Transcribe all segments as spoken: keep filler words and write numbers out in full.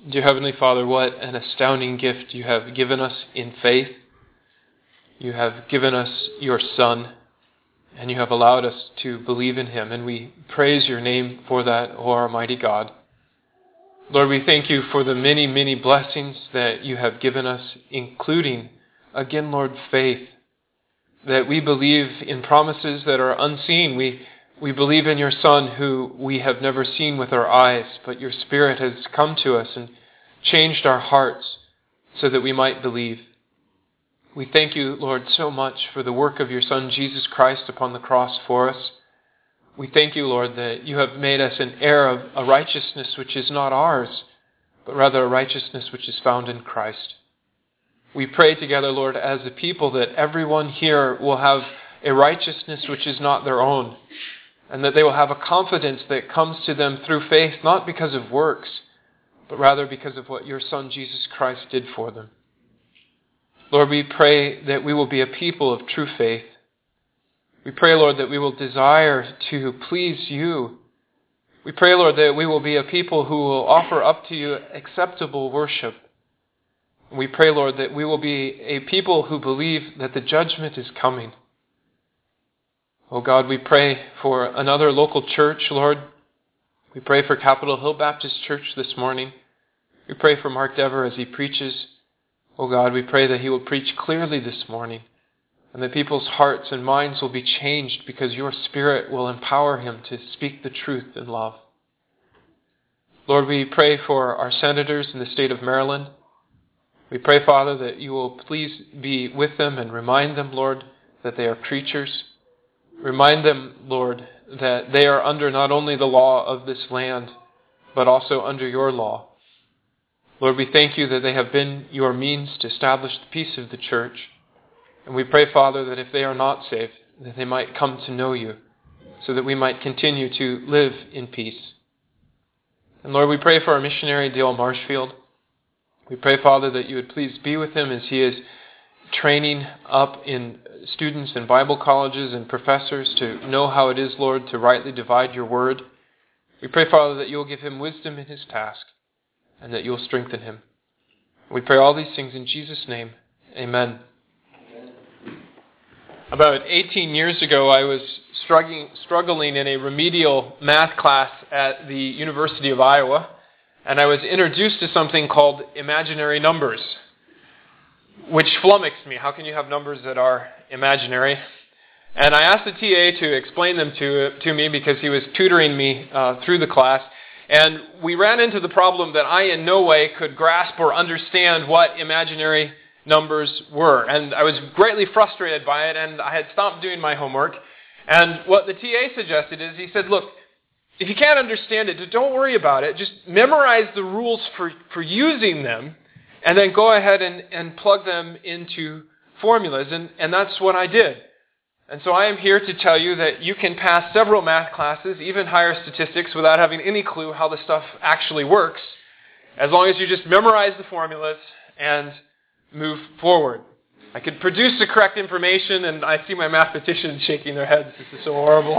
Dear Heavenly Father, what an astounding gift you have given us in faith. You have given us your Son, and you have allowed us to believe in him, and we praise your name for that, O Almighty God. Lord, we thank you for the many, many blessings that you have given us, including, again, Lord, faith, that we believe in promises that are unseen. We We believe in your Son, who we have never seen with our eyes, but your Spirit has come to us and changed our hearts so that we might believe. We thank you, Lord, so much for the work of your Son, Jesus Christ, upon the cross for us. We thank you, Lord, that you have made us an heir of a righteousness which is not ours, but rather a righteousness which is found in Christ. We pray together, Lord, as a people that everyone here will have a righteousness which is not their own, and that they will have a confidence that comes to them through faith, not because of works, but rather because of what your Son Jesus Christ did for them. Lord, we pray that we will be a people of true faith. We pray, Lord, that we will desire to please you. We pray, Lord, that we will be a people who will offer up to you acceptable worship. We pray, Lord, that we will be a people who believe that the judgment is coming. Oh God, we pray for another local church, Lord. We pray for Capitol Hill Baptist Church this morning. We pray for Mark Dever as he preaches. Oh God, we pray that he will preach clearly this morning, and that people's hearts and minds will be changed because your Spirit will empower him to speak the truth in love. Lord, we pray for our senators in the state of Maryland. We pray, Father, that you will please be with them and remind them, Lord, that they are creatures. Remind them, Lord, that they are under not only the law of this land, but also under your law. Lord, we thank you that they have been your means to establish the peace of the church. And we pray, Father, that if they are not saved, that they might come to know you, so that we might continue to live in peace. And Lord, we pray for our missionary, Dale Marshfield. We pray, Father, that you would please be with him as he is training up in students in Bible colleges and professors to know how it is, Lord, to rightly divide your word. We pray, Father, that you will give him wisdom in his task and that you will strengthen him. We pray all these things in Jesus' name. Amen. About eighteen years ago, I was struggling, struggling in a remedial math class at the University of Iowa, and I was introduced to something called imaginary numbers, which flummoxed me. How can you have numbers that are imaginary? And I asked the T A to explain them to, to me because he was tutoring me uh, through the class. And we ran into the problem that I in no way could grasp or understand what imaginary numbers were. And I was greatly frustrated by it, and I had stopped doing my homework. And what the T A suggested is, he said, look, if you can't understand it, don't worry about it. Just memorize the rules for, for using them, and then go ahead and, and plug them into formulas. And, and that's what I did. And so I am here to tell you that you can pass several math classes, even higher statistics, without having any clue how the stuff actually works, as long as you just memorize the formulas and move forward. I could produce the correct information, and I see my mathematicians shaking their heads. This is so horrible.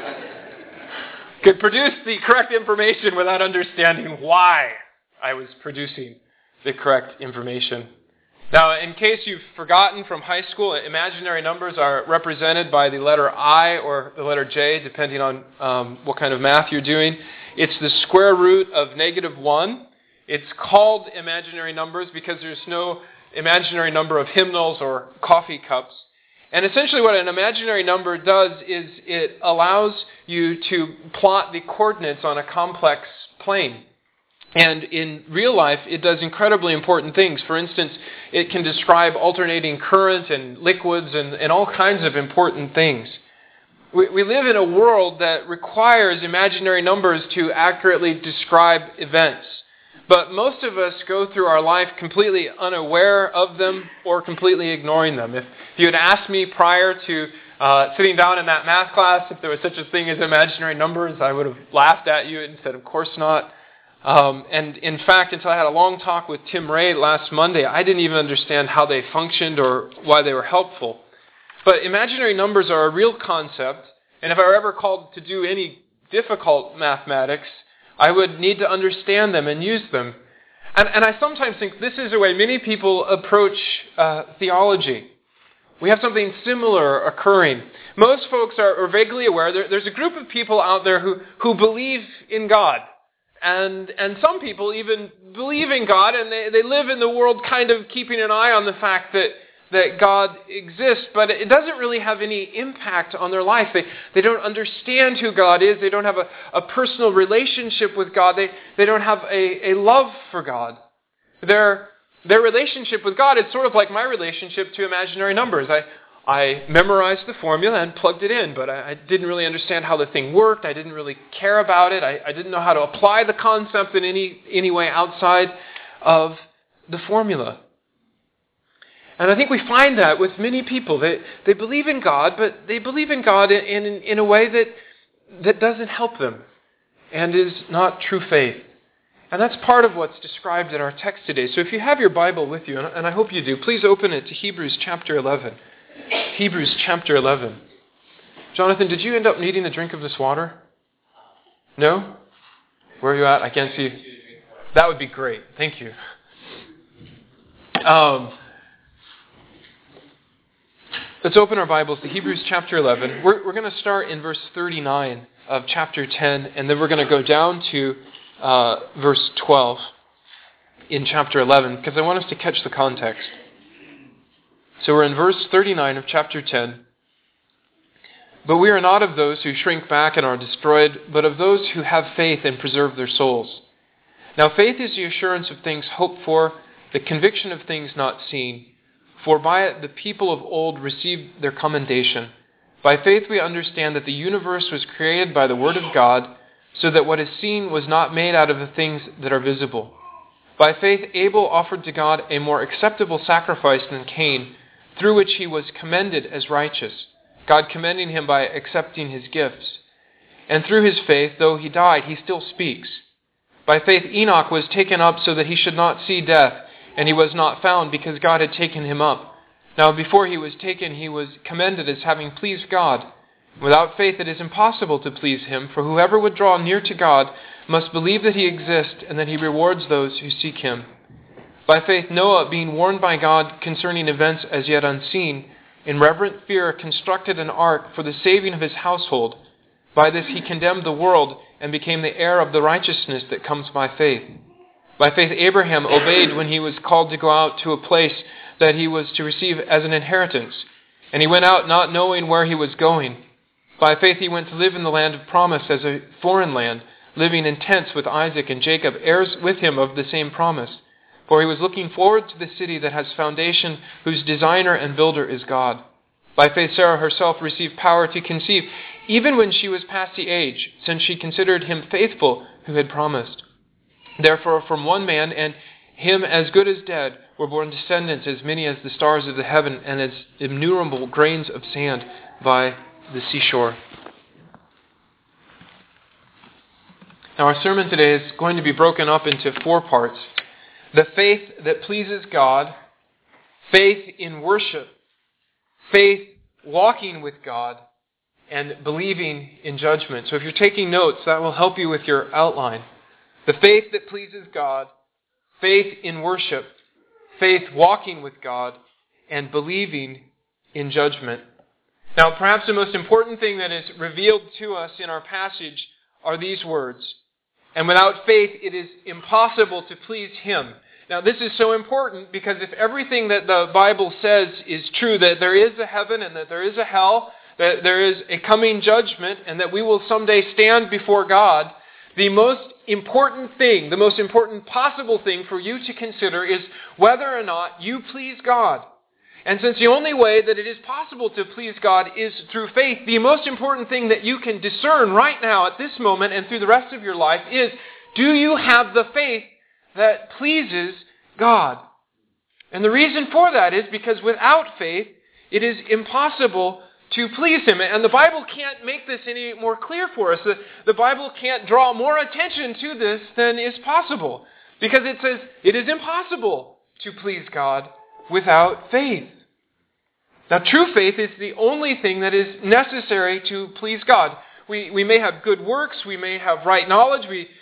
Could produce the correct information without understanding why I was producing the correct information. Now, in case you've forgotten from high school, imaginary numbers are represented by the letter I or the letter J, depending on um, what kind of math you're doing. It's the square root of negative one. It's called imaginary numbers because there's no imaginary number of hymnals or coffee cups. And essentially what an imaginary number does is it allows you to plot the coordinates on a complex plane. And in real life, it does incredibly important things. For instance, it can describe alternating current and liquids and, and all kinds of important things. We, we live in a world that requires imaginary numbers to accurately describe events. But most of us go through our life completely unaware of them or completely ignoring them. If, if you had asked me prior to uh, sitting down in that math class if there was such a thing as imaginary numbers, I would have laughed at you and said, of course not. Um, and in fact, until I had a long talk with Tim Ray last Monday, I didn't even understand how they functioned or why they were helpful. But imaginary numbers are a real concept, and if I were ever called to do any difficult mathematics, I would need to understand them and use them. And, and I sometimes think this is the way many people approach uh, theology. We have something similar occurring. Most folks are, are vaguely aware there, there's a group of people out there who, who believe in God. And and some people even believe in God, and they, they live in the world kind of keeping an eye on the fact that, that God exists, but it doesn't really have any impact on their life. They they don't understand who God is. They don't have a, a personal relationship with God. They they don't have a, a love for God. Their their relationship with God is sort of like my relationship to imaginary numbers. I I memorized the formula and plugged it in, but I, I didn't really understand how the thing worked. I didn't really care about it. I, I didn't know how to apply the concept in any, any way outside of the formula. And I think we find that with many people. They, they believe in God, but they believe in God in, in, in a way that, that doesn't help them and is not true faith. And that's part of what's described in our text today. So if you have your Bible with you, and I hope you do, please open it to Hebrews chapter eleven. Hebrews chapter eleven. Jonathan, did you end up needing a drink of this water? No? Where are you at? I can't see you. That would be great. Thank you. Um, let's open our Bibles to Hebrews chapter eleven. We're, we're going to start in verse thirty-nine of chapter ten, and then we're going to go down to uh, verse twelve in chapter eleven, because I want us to catch the context. So we're in verse thirty-nine of chapter ten. But we are not of those who shrink back and are destroyed, but of those who have faith and preserve their souls. Now faith is the assurance of things hoped for, the conviction of things not seen. For by it the people of old received their commendation. By faith we understand that the universe was created by the word of God, so that what is seen was not made out of the things that are visible. By faith Abel offered to God a more acceptable sacrifice than Cain, through which he was commended as righteous, God commending him by accepting his gifts. And through his faith, though he died, he still speaks. By faith Enoch was taken up so that he should not see death, and he was not found because God had taken him up. Now before he was taken, he was commended as having pleased God. Without faith it is impossible to please him, for whoever would draw near to God must believe that he exists and that he rewards those who seek him. By faith Noah, being warned by God concerning events as yet unseen, in reverent fear constructed an ark for the saving of his household. By this he condemned the world and became the heir of the righteousness that comes by faith. By faith Abraham obeyed when he was called to go out to a place that he was to receive as an inheritance, and he went out not knowing where he was going. By faith he went to live in the land of promise as a foreign land, living in tents with Isaac and Jacob, heirs with him of the same promise. For he was looking forward to the city that has foundation, whose designer and builder is God. By faith Sarah herself received power to conceive, even when she was past the age, since she considered him faithful who had promised. Therefore from one man, and him as good as dead, were born descendants as many as the stars of the heaven, and as innumerable grains of sand by the seashore. Now our sermon today is going to be broken up into four parts. The faith that pleases God, faith in worship, faith walking with God, and believing in judgment. So if you're taking notes, that will help you with your outline. The faith that pleases God, faith in worship, faith walking with God, and believing in judgment. Now perhaps the most important thing that is revealed to us in our passage are these words. And without faith, it is impossible to please him. Now, this is so important because if everything that the Bible says is true, that there is a heaven and that there is a hell, that there is a coming judgment, and that we will someday stand before God, the most important thing, the most important possible thing for you to consider is whether or not you please God. And since the only way that it is possible to please God is through faith, the most important thing that you can discern right now at this moment and through the rest of your life is, do you have the faith that pleases God? And the reason for that is because without faith, it is impossible to please him. And the Bible can't make this any more clear for us. The, the Bible can't draw more attention to this than is possible. Because it says it is impossible to please God without faith. Now, true faith is the only thing that is necessary to please God. We we may have good works, we may have right knowledge, we,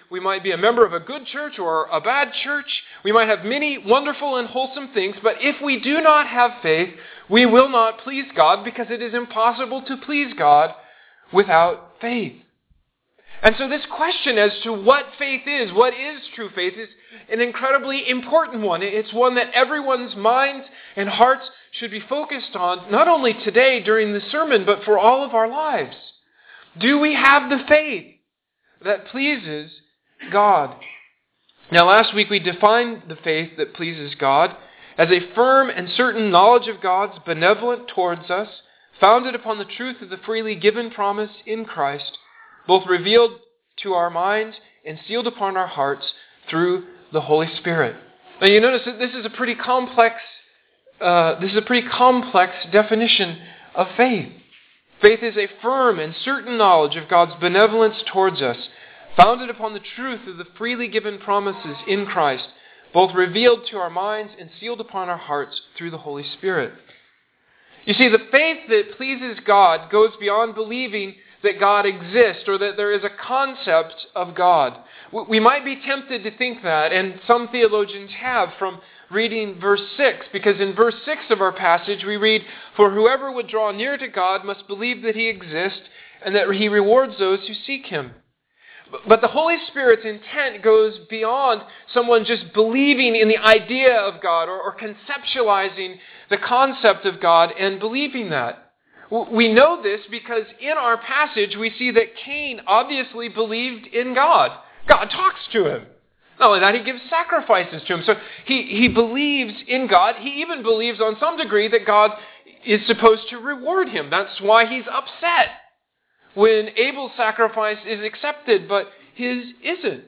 We might be a member of a good church or a bad church. We might have many wonderful and wholesome things, but if we do not have faith, we will not please God, because it is impossible to please God without faith. And so this question as to what faith is, what is true faith, is an incredibly important one. It's one that everyone's minds and hearts should be focused on, not only today during the sermon, but for all of our lives. Do we have the faith that pleases God? Now, last week we defined the faith that pleases God as a firm and certain knowledge of God's benevolence towards us, founded upon the truth of the freely given promise in Christ, both revealed to our minds and sealed upon our hearts through the Holy Spirit. Now you notice that this is a pretty complex, uh, this is a pretty complex definition of faith. Faith is a firm and certain knowledge of God's benevolence towards us, founded upon the truth of the freely given promises in Christ, both revealed to our minds and sealed upon our hearts through the Holy Spirit. You see, the faith that pleases God goes beyond believing that God exists or that there is a concept of God. We might be tempted to think that, and some theologians have, from reading verse six, because in verse six of our passage we read, "For whoever would draw near to God must believe that He exists and that He rewards those who seek Him." But the Holy Spirit's intent goes beyond someone just believing in the idea of God or, or conceptualizing the concept of God and believing that. We know this because in our passage we see that Cain obviously believed in God. God talks to him. Not only that, He gives sacrifices to him. So he, he believes in God. He even believes on some degree that God is supposed to reward him. That's why he's upset when Abel's sacrifice is accepted, but his isn't.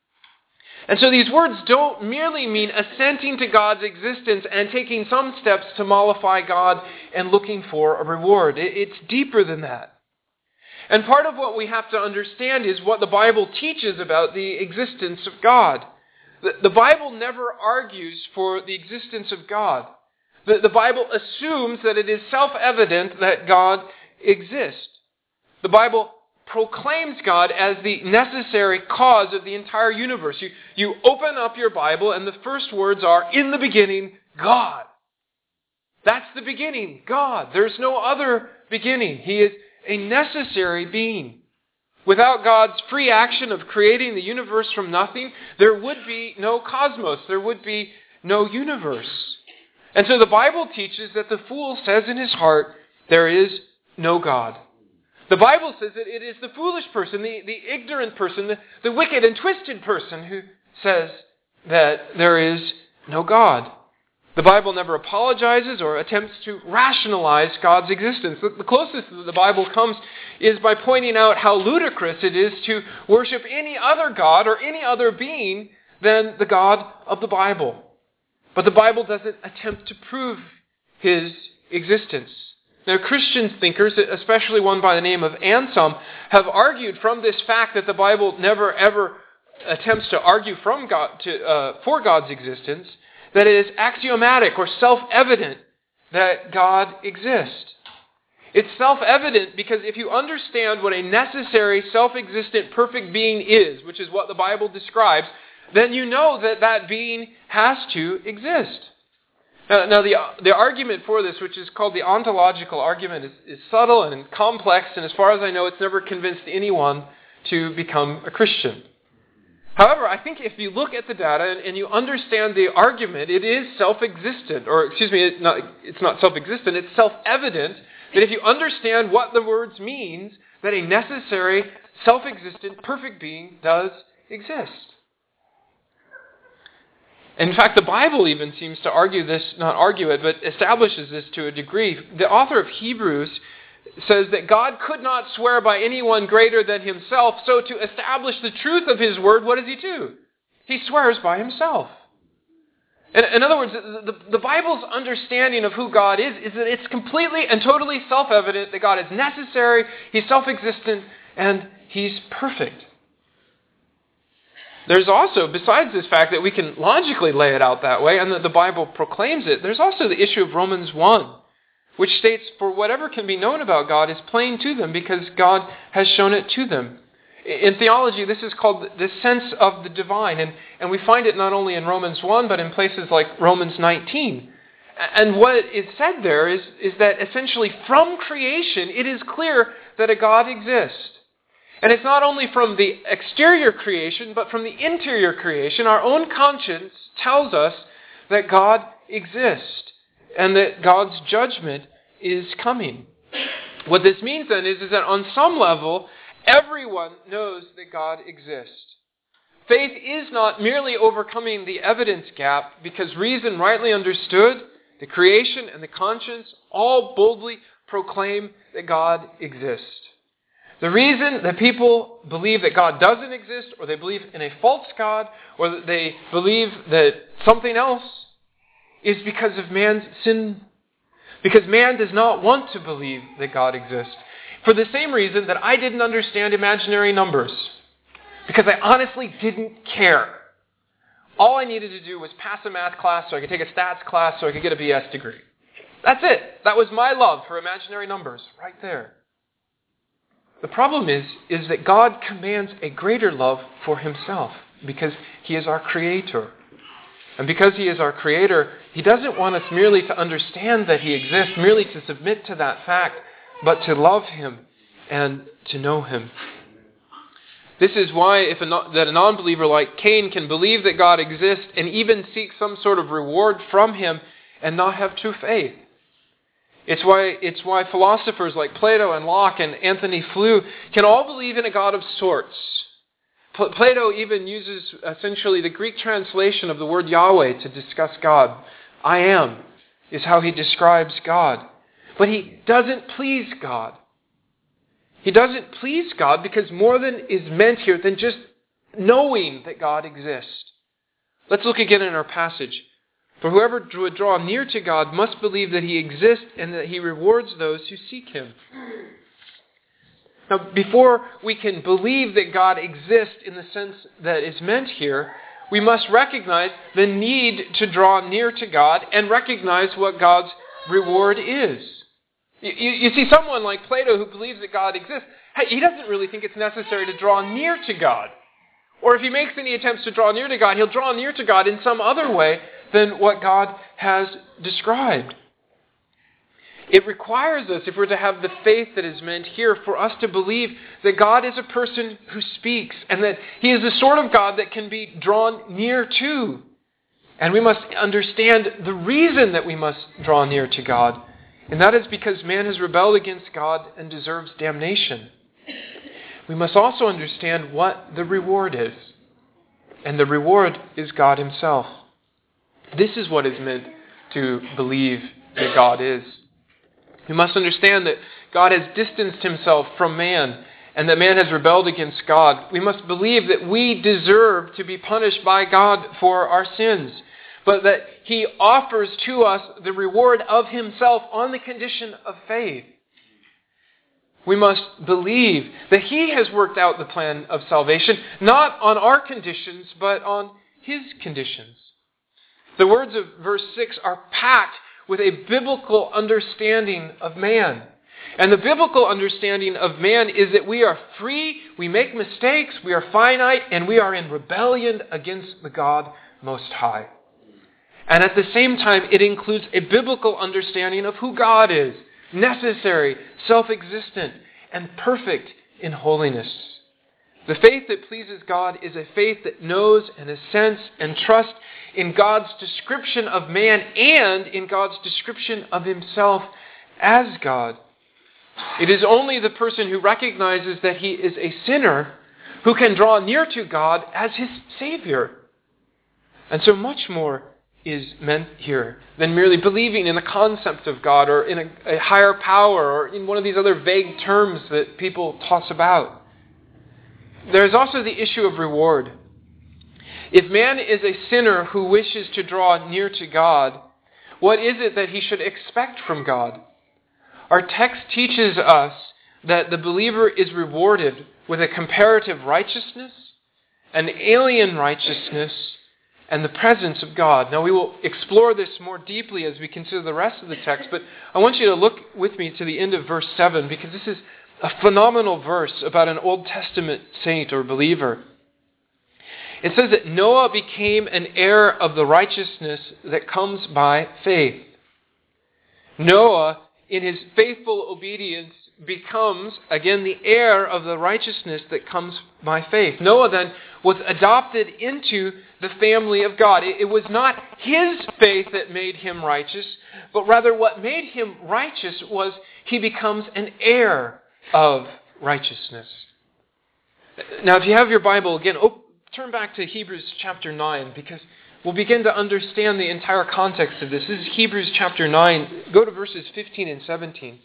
And so these words don't merely mean assenting to God's existence and taking some steps to mollify God and looking for a reward. It's deeper than that. And part of what we have to understand is what the Bible teaches about the existence of God. The Bible never argues for the existence of God. The Bible assumes that it is self-evident that God exists. The Bible proclaims God as the necessary cause of the entire universe. You, you open up your Bible and the first words are, "In the beginning, God." That's the beginning, God. There's no other beginning. He is a necessary being. Without God's free action of creating the universe from nothing, there would be no cosmos. There would be no universe. And so the Bible teaches that the fool says in his heart, there is no God. The Bible says that it is the foolish person, the, the ignorant person, the, the wicked and twisted person who says that there is no God. The Bible never apologizes or attempts to rationalize God's existence. The, the closest that the Bible comes is by pointing out how ludicrous it is to worship any other God or any other being than the God of the Bible. But the Bible doesn't attempt to prove His existence. Now, Christian thinkers, especially one by the name of Anselm, have argued from this fact that the Bible never ever attempts to argue from God to, uh, for God's existence, that it is axiomatic or self-evident that God exists. It's self-evident because if you understand what a necessary, self-existent, perfect being is, which is what the Bible describes, then you know that that being has to exist. Now, now the, the argument for this, which is called the ontological argument, is, is subtle and complex, and as far as I know, it's never convinced anyone to become a Christian. However, I think if you look at the data and, and you understand the argument, it is self-existent, or excuse me, it not, it's not self-existent, it's self-evident that if you understand what the words means, that a necessary, self-existent, perfect being does exist. In fact, the Bible even seems to argue this, not argue it, but establishes this to a degree. The author of Hebrews says that God could not swear by anyone greater than Himself, so to establish the truth of His word, what does He do? He swears by Himself. In, in other words, the, the, the Bible's understanding of who God is, is that it's completely and totally self-evident that God is necessary, He's self-existent, and He's perfect. There's also, besides this fact that we can logically lay it out that way, and that the Bible proclaims it, there's also the issue of Romans one, which states, "For whatever can be known about God is plain to them, because God has shown it to them." In theology, this is called the sense of the divine, and, and we find it not only in Romans one, but in places like Romans nineteen. And what is said there is, is that essentially from creation, it is clear that a God exists. And it's not only from the exterior creation, but from the interior creation. Our own conscience tells us that God exists and that God's judgment is coming. What this means then is, is that on some level, everyone knows that God exists. Faith is not merely overcoming the evidence gap, because reason rightly understood, the creation and the conscience all boldly proclaim that God exists. The reason that people believe that God doesn't exist, or they believe in a false God, or that they believe that something else, is because of man's sin. Because man does not want to believe that God exists. For the same reason that I didn't understand imaginary numbers. Because I honestly didn't care. All I needed to do was pass a math class so I could take a stats class so I could get a B S degree. That's it. That was my love for imaginary numbers, right there. The problem is, is that God commands a greater love for himself because he is our creator. And because he is our creator, he doesn't want us merely to understand that he exists, merely to submit to that fact, but to love him and to know him. This is why if a, that a non-believer like Cain can believe that God exists and even seek some sort of reward from him and not have true faith. It's why, it's why philosophers like Plato and Locke and Anthony Flew can all believe in a God of sorts. Pl- Plato even uses essentially the Greek translation of the word Yahweh to discuss God. I am is how he describes God. But he doesn't please God. He doesn't please God because more than is meant here than just knowing that God exists. Let's look again in our passage. For whoever would draw near to God must believe that he exists and that he rewards those who seek him. Now, before we can believe that God exists in the sense that is meant here, we must recognize the need to draw near to God and recognize what God's reward is. You, you, you see someone like Plato who believes that God exists, hey, he doesn't really think it's necessary to draw near to God. Or if he makes any attempts to draw near to God, he'll draw near to God in some other way than what God has described. It requires us, if we're to have the faith that is meant here, for us to believe that God is a person who speaks and that he is the sort of God that can be drawn near to. And we must understand the reason that we must draw near to God. And that is because man has rebelled against God and deserves damnation. We must also understand what the reward is. And the reward is God himself. This is what is meant to believe that God is. We must understand that God has distanced himself from man and that man has rebelled against God. We must believe that we deserve to be punished by God for our sins, but that he offers to us the reward of himself on the condition of faith. We must believe that he has worked out the plan of salvation, not on our conditions, but on his conditions. The words of verse six are packed with a biblical understanding of man. And the biblical understanding of man is that we are free, we make mistakes, we are finite, and we are in rebellion against the God Most High. And at the same time, it includes a biblical understanding of who God is, necessary, self-existent, and perfect in holiness. The faith that pleases God is a faith that knows and assents and trusts in God's description of man and in God's description of himself as God. It is only the person who recognizes that he is a sinner who can draw near to God as his Savior. And so much more is meant here than merely believing in the concept of God or in a, a higher power or in one of these other vague terms that people toss about. There's also the issue of reward. If man is a sinner who wishes to draw near to God, what is it that he should expect from God? Our text teaches us that the believer is rewarded with a comparative righteousness, an alien righteousness, and the presence of God. Now we will explore this more deeply as we consider the rest of the text, but I want you to look with me to the end of verse seven, because this is a phenomenal verse about an Old Testament saint or believer. It says that Noah became an heir of the righteousness that comes by faith. Noah, in his faithful obedience, becomes, again, the heir of the righteousness that comes by faith. Noah then was adopted into the family of God. It, it was not his faith that made him righteous, but rather what made him righteous was he becomes an heir of righteousness. Now, if you have your Bible, again, oh, turn back to Hebrews chapter nine, because we'll begin to understand the entire context of this. This is Hebrews chapter nine. Go to verses fifteen and seventeen.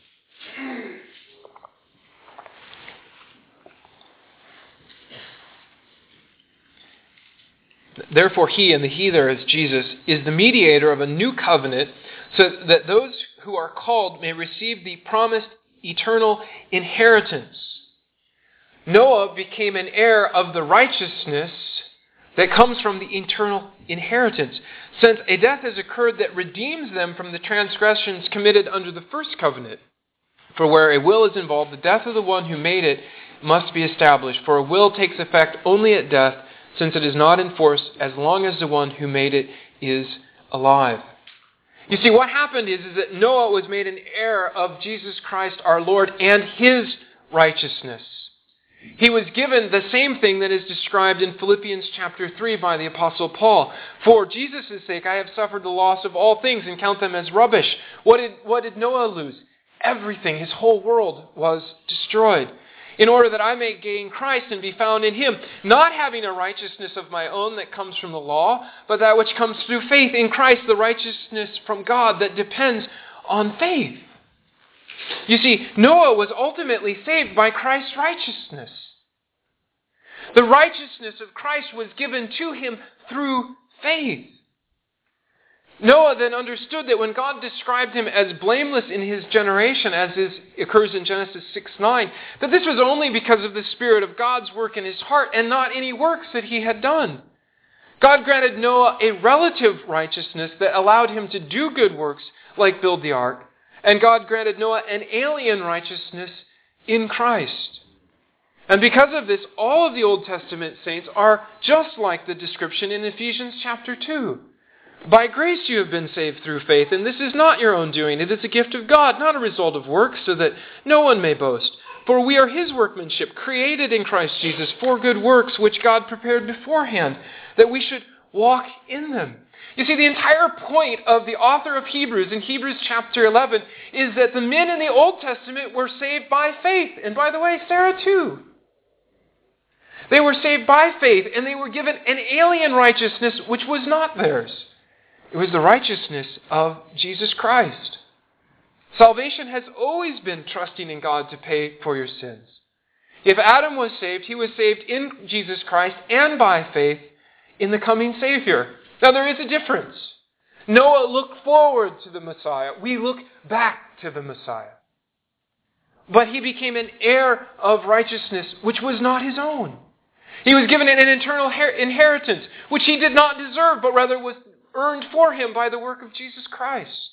Therefore he, and the he there is Jesus, is the mediator of a new covenant, so that those who are called may receive the promised eternal inheritance. Noah became an heir of the righteousness that comes from the eternal inheritance, since a death has occurred that redeems them from the transgressions committed under the first covenant. For where a will is involved, the death of the one who made it must be established. For a will takes effect only at death, since it is not in force as long as the one who made it is alive. You see, what happened is, is that Noah was made an heir of Jesus Christ our Lord and his righteousness. He was given the same thing that is described in Philippians chapter three by the Apostle Paul. For Jesus' sake I have suffered the loss of all things and count them as rubbish. What did, what did Noah lose? Everything. His whole world was destroyed. In order that I may gain Christ and be found in him, not having a righteousness of my own that comes from the law, but that which comes through faith in Christ, the righteousness from God that depends on faith. You see, Noah was ultimately saved by Christ's righteousness. The righteousness of Christ was given to him through faith. Noah then understood that when God described him as blameless in his generation, as is, occurs in Genesis six nine, that this was only because of the Spirit of God's work in his heart and not any works that he had done. God granted Noah a relative righteousness that allowed him to do good works like build the ark. And God granted Noah an alien righteousness in Christ. And because of this, all of the Old Testament saints are just like the description in Ephesians chapter two. By grace you have been saved through faith, and this is not your own doing. It is a gift of God, not a result of works, so that no one may boast. For we are his workmanship, created in Christ Jesus for good works, which God prepared beforehand, that we should walk in them. You see, the entire point of the author of Hebrews in Hebrews chapter eleven is that the men in the Old Testament were saved by faith. And by the way, Sarah too. They were saved by faith, and they were given an alien righteousness which was not theirs. It was the righteousness of Jesus Christ. Salvation has always been trusting in God to pay for your sins. If Adam was saved, he was saved in Jesus Christ and by faith in the coming Savior. Now there is a difference. Noah looked forward to the Messiah. We look back to the Messiah. But he became an heir of righteousness which was not his own. He was given an eternal inheritance which he did not deserve, but rather was earned for him by the work of Jesus Christ.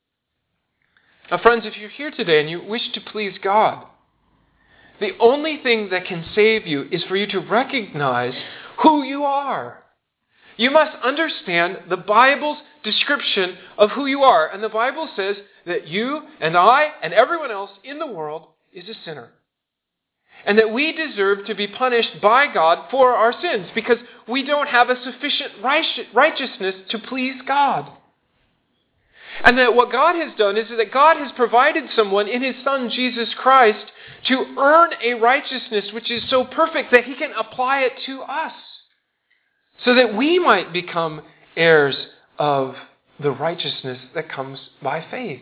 Now friends, if you're here today and you wish to please God, the only thing that can save you is for you to recognize who you are. You must understand the Bible's description of who you are. And the Bible says that you and I and everyone else in the world is a sinner. And that we deserve to be punished by God for our sins because we don't have a sufficient righteousness to please God. And that what God has done is that God has provided someone in his Son Jesus Christ to earn a righteousness which is so perfect that he can apply it to us, so that we might become heirs of the righteousness that comes by faith.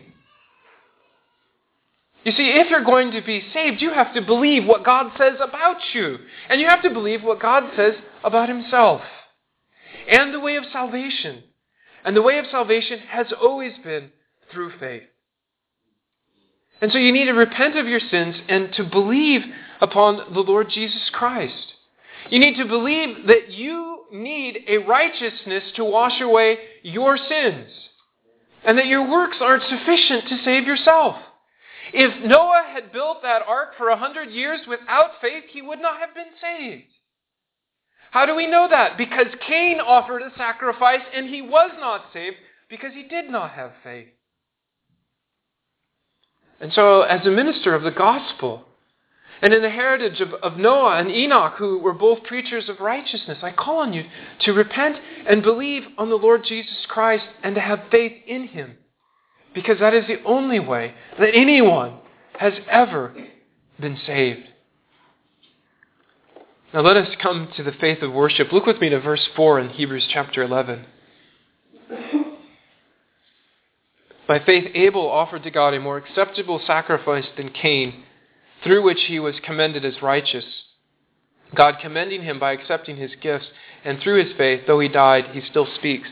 You see, if you're going to be saved, you have to believe what God says about you. And you have to believe what God says about himself. And the way of salvation. And the way of salvation has always been through faith. And so you need to repent of your sins and to believe upon the Lord Jesus Christ. You need to believe that you need a righteousness to wash away your sins. And that your works aren't sufficient to save yourself. If Noah had built that ark for a hundred years without faith, he would not have been saved. How do we know that? Because Cain offered a sacrifice and he was not saved because he did not have faith. And so, as a minister of the gospel, and in the heritage of, of Noah and Enoch, who were both preachers of righteousness, I call on you to repent and believe on the Lord Jesus Christ and to have faith in him. Because that is the only way that anyone has ever been saved. Now let us come to the faith of worship. Look with me to verse four in Hebrews chapter eleven. By faith Abel offered to God a more acceptable sacrifice than Cain, through which he was commended as righteous, God commending him by accepting his gifts, and through his faith, though he died, he still speaks.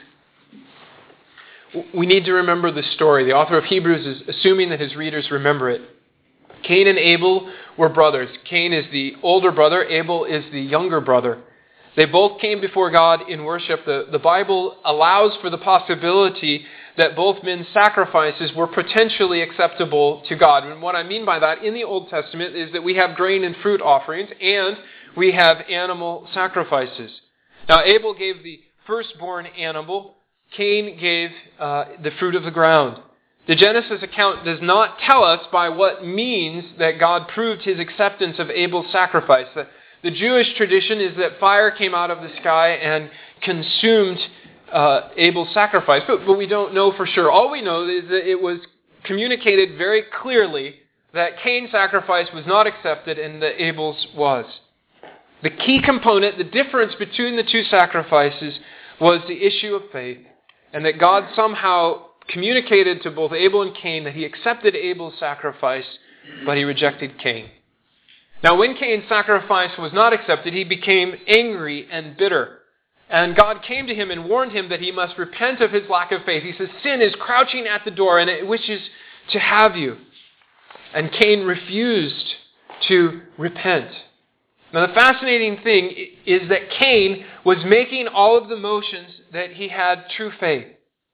We need to remember this story. The author of Hebrews is assuming that his readers remember it. Cain and Abel were brothers. Cain is the older brother. Abel is the younger brother. They both came before God in worship. The, the Bible allows for the possibility that both men's sacrifices were potentially acceptable to God. And what I mean by that in the Old Testament is that we have grain and fruit offerings and we have animal sacrifices. Now, Abel gave the firstborn animal. Cain gave uh, the fruit of the ground. The Genesis account does not tell us by what means that God proved his acceptance of Abel's sacrifice. The, the Jewish tradition is that fire came out of the sky and consumed uh, Abel's sacrifice, but, but we don't know for sure. All we know is that it was communicated very clearly that Cain's sacrifice was not accepted and that Abel's was. The key component, the difference between the two sacrifices, was the issue of faith, and that God somehow communicated to both Abel and Cain that he accepted Abel's sacrifice, but he rejected Cain. Now, when Cain's sacrifice was not accepted, he became angry and bitter. And God came to him and warned him that he must repent of his lack of faith. He says, sin is crouching at the door and it wishes to have you. And Cain refused to repent. Now, the fascinating thing is that Cain was making all of the motions that he had true faith.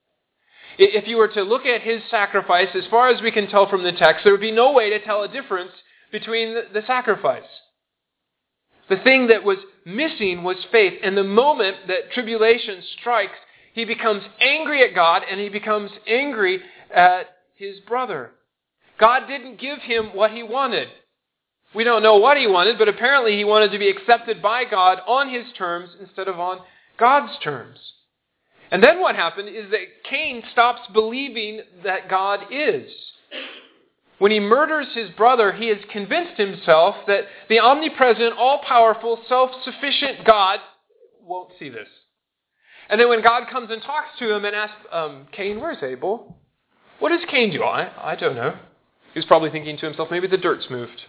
If you were to look at his sacrifice, as far as we can tell from the text, there would be no way to tell a difference between the, the sacrifice. The thing that was missing was faith. And the moment that tribulation strikes, he becomes angry at God and he becomes angry at his brother. God didn't give him what he wanted. We don't know what he wanted, but apparently he wanted to be accepted by God on his terms instead of on God's terms. And then what happened is that Cain stops believing that God is. When he murders his brother, he has convinced himself that the omnipresent, all-powerful, self-sufficient God won't see this. And then when God comes and talks to him and asks, um, Cain, where's Abel? What does Cain do? I, I don't know. He was probably thinking to himself, maybe the dirt's moved.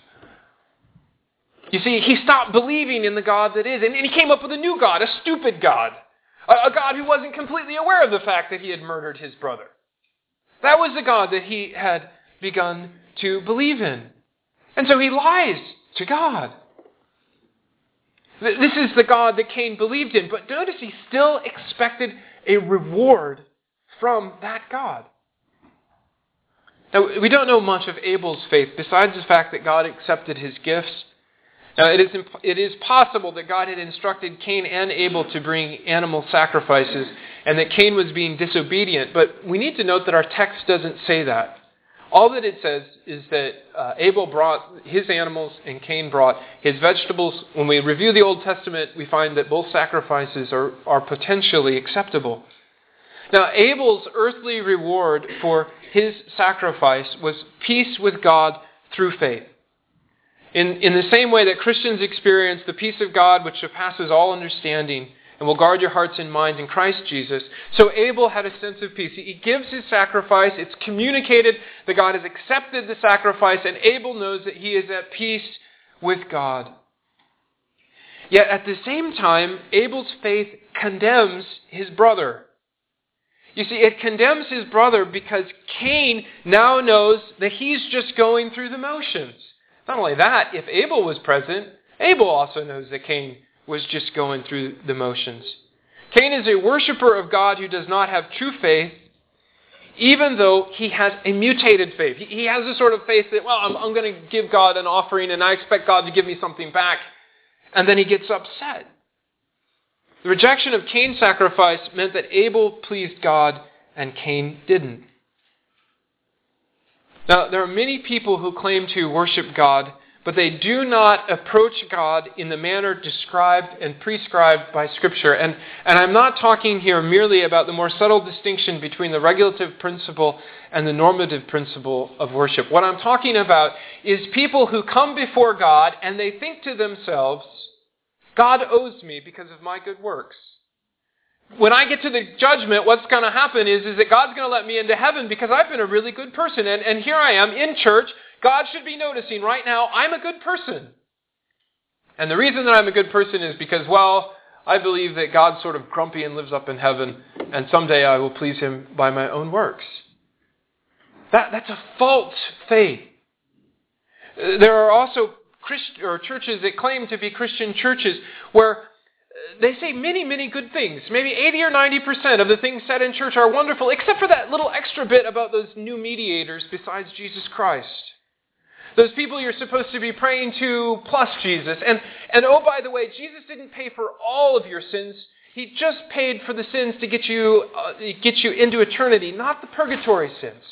You see, he stopped believing in the God that is. And he came up with a new God, a stupid God. A, a God who wasn't completely aware of the fact that he had murdered his brother. That was the God that he had begun to believe in. And so he lies to God. This is the God that Cain believed in. But notice he still expected a reward from that God. Now, we don't know much of Abel's faith besides the fact that God accepted his gifts. Now, it is, imp- it is possible that God had instructed Cain and Abel to bring animal sacrifices and that Cain was being disobedient. But we need to note that our text doesn't say that. All that it says is that uh, Abel brought his animals and Cain brought his vegetables. When we review the Old Testament, we find that both sacrifices are, are potentially acceptable. Now, Abel's earthly reward for his sacrifice was peace with God through faith. In, in the same way that Christians experience the peace of God which surpasses all understanding and will guard your hearts and minds in Christ Jesus, so Abel had a sense of peace. He gives his sacrifice. It's communicated that God has accepted the sacrifice, and Abel knows that he is at peace with God. Yet at the same time, Abel's faith condemns his brother. You see, it condemns his brother because Cain now knows that he's just going through the motions. Not only that, if Abel was present, Abel also knows that Cain was just going through the motions. Cain is a worshiper of God who does not have true faith. even though he has a mutated faith. He, he has a sort of faith that, well, I'm, I'm going to give God an offering and I expect God to give me something back. And then he gets upset. The rejection of Cain's sacrifice meant that Abel pleased God and Cain didn't. Now, there are many people who claim to worship God, but they do not approach God in the manner described and prescribed by Scripture. And, and I'm not talking here merely about the more subtle distinction between the regulative principle and the normative principle of worship. What I'm talking about is people who come before God and they think to themselves, God owes me because of my good works. When I get to the judgment, what's going to happen is, is that God's going to let me into heaven because I've been a really good person. And, and here I am in church. God should be noticing right now, I'm a good person. And the reason that I'm a good person is because, well, I believe that God's sort of grumpy and lives up in heaven, and someday I will please him by my own works. That, that's a false faith. There are also Christ, or churches that claim to be Christian churches where they say many, many good things. Maybe eighty or ninety percent of the things said in church are wonderful, except for that little extra bit about those new mediators besides Jesus Christ. Those people you're supposed to be praying to plus Jesus. And, and oh, by the way, Jesus didn't pay for all of your sins. He just paid for the sins to get you, uh, get you into eternity, not the purgatory sins.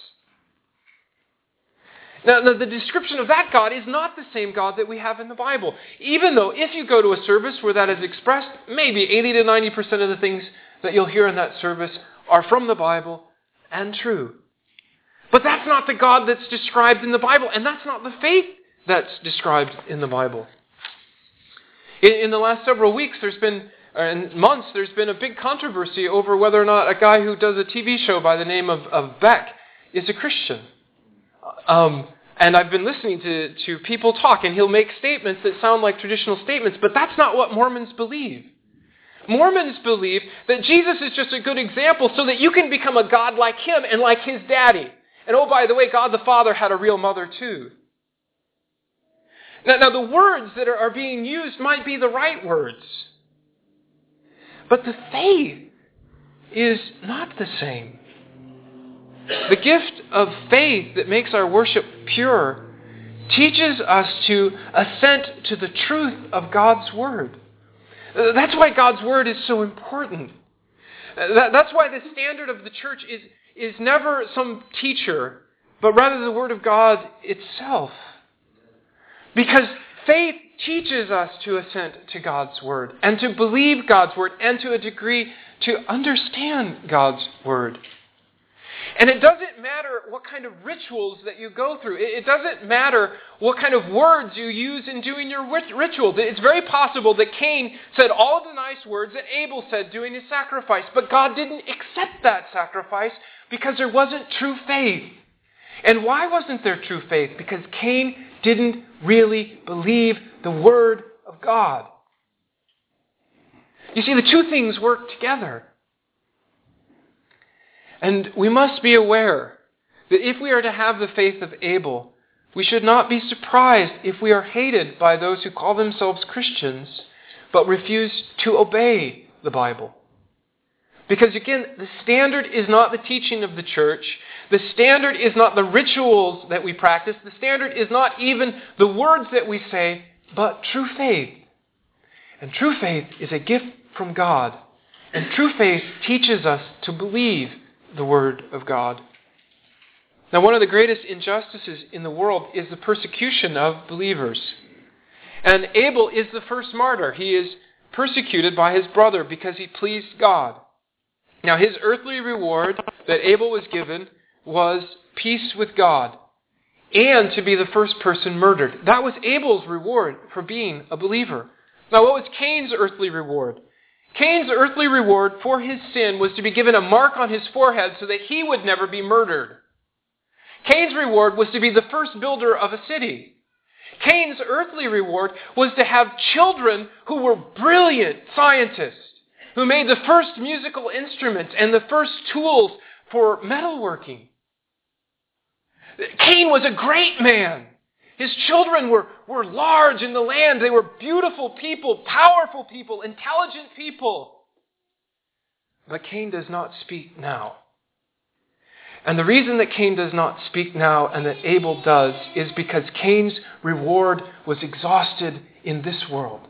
Now, the description of that God is not the same God that we have in the Bible. Even though if you go to a service where that is expressed, maybe eighty to ninety percent of the things that you'll hear in that service are from the Bible and true. But that's not the God that's described in the Bible, and that's not the faith that's described in the Bible. In, in the last several weeks, there's been, and months, there's been a big controversy over whether or not a guy who does a T V show by the name of, of Beck is a Christian. Um, and I've been listening to, to people talk, and he'll make statements that sound like traditional statements, but that's not what Mormons believe. Mormons believe that Jesus is just a good example so that you can become a God like him and like his daddy. And oh, by the way, God the Father had a real mother too. Now, now the words that are, are being used might be the right words, but the faith is not the same. The gift of faith that makes our worship pure teaches us to assent to the truth of God's Word. That's why God's Word is so important. That's why the standard of the church is, is never some teacher, but rather the Word of God itself. Because faith teaches us to assent to God's Word, and to believe God's Word, and to a degree to understand God's Word. And it doesn't matter what kind of rituals that you go through. It doesn't matter what kind of words you use in doing your rituals. It's very possible that Cain said all of the nice words that Abel said doing his sacrifice, but God didn't accept that sacrifice because there wasn't true faith. And why wasn't there true faith? Because Cain didn't really believe the Word of God. You see, the two things work together. And we must be aware that if we are to have the faith of Abel, we should not be surprised if we are hated by those who call themselves Christians, but refuse to obey the Bible. Because again, the standard is not the teaching of the church. The standard is not the rituals that we practice. The standard is not even the words that we say, but true faith. And true faith is a gift from God. And true faith teaches us to believe the Word of God. Now, one of the greatest injustices in the world is the persecution of believers. And Abel is the first martyr. He is persecuted by his brother because he pleased God. Now, his earthly reward that Abel was given was peace with God and to be the first person murdered. That was Abel's reward for being a believer. Now, what was Cain's earthly reward? Cain's earthly reward for his sin was to be given a mark on his forehead so that he would never be murdered. Cain's reward was to be the first builder of a city. Cain's earthly reward was to have children who were brilliant scientists, who made the first musical instruments and the first tools for metalworking. Cain was a great man. His children were, were large in the land. They were beautiful people, powerful people, intelligent people. But Cain does not speak now. And the reason that Cain does not speak now and that Abel does is because Cain's reward was exhausted in this world.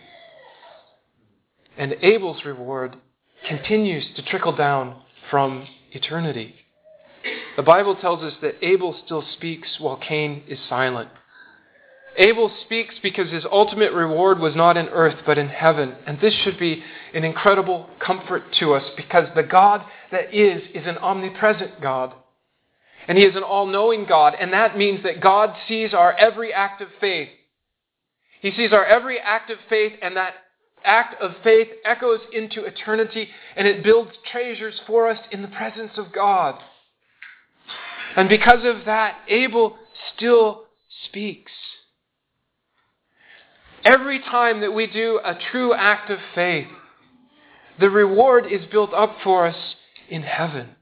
And Abel's reward continues to trickle down from eternity. The Bible tells us that Abel still speaks while Cain is silent. Abel speaks because his ultimate reward was not in earth but in heaven. And this should be an incredible comfort to us because the God that is, is an omnipresent God. And He is an all-knowing God. And that means that God sees our every act of faith. He sees our every act of faith, and that act of faith echoes into eternity, and it builds treasures for us in the presence of God. And because of that, Abel still speaks. Every time that we do a true act of faith, the reward is built up for us in heaven.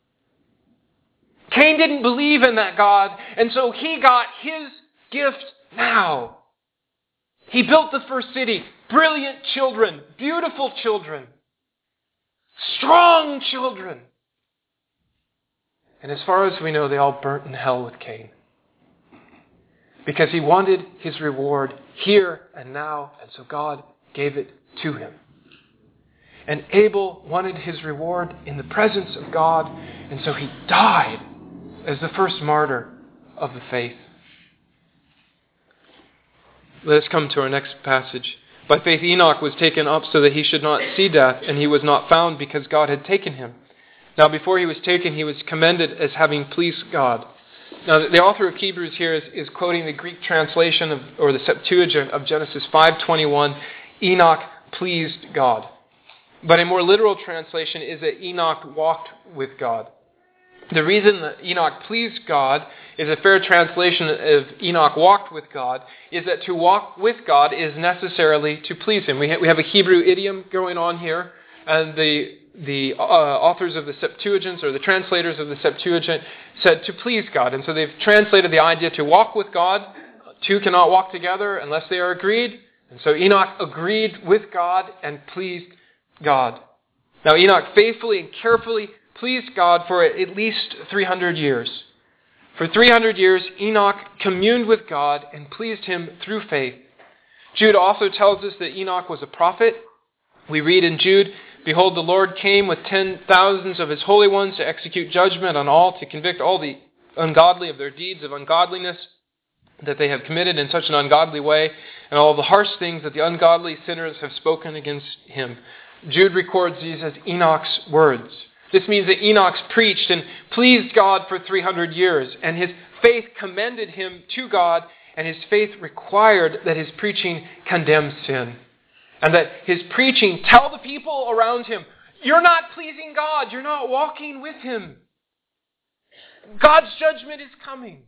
Cain didn't believe in that God, and so he got his gift now. He built the first city. Brilliant children, beautiful children, strong children. And as far as we know, they all burnt in hell with Cain. Because he wanted his reward here and now, and so God gave it to him. And Abel wanted his reward in the presence of God, and so he died as the first martyr of the faith. Let us come to our next passage. By faith Enoch was taken up so that he should not see death, and he was not found because God had taken him. Now before he was taken, he was commended as having pleased God. Now the author of Hebrews here is, is quoting the Greek translation of, or the Septuagint of Genesis five twenty-one, Enoch pleased God. But a more literal translation is that Enoch walked with God. The reason that Enoch pleased God is a fair translation of Enoch walked with God, is that to walk with God is necessarily to please Him. We, ha- we have a Hebrew idiom going on here, and the the uh, authors of the Septuagint, or the translators of the Septuagint, said to please God. And so they've translated the idea to walk with God. Two cannot walk together unless they are agreed. And so Enoch agreed with God and pleased God. Now Enoch faithfully and carefully pleased God for at least three hundred years. For three hundred years, Enoch communed with God and pleased Him through faith. Jude also tells us that Enoch was a prophet. We read in Jude, "Behold, the Lord came with ten thousands of His holy ones to execute judgment on all, to convict all the ungodly of their deeds of ungodliness that they have committed in such an ungodly way, and all the harsh things that the ungodly sinners have spoken against Him." Jude records these as Enoch's words. This means that Enoch preached and pleased God for three hundred years, and his faith commended him to God, and his faith required that his preaching condemn sin. And that his preaching tell the people around him, you're not pleasing God, you're not walking with Him. God's judgment is coming.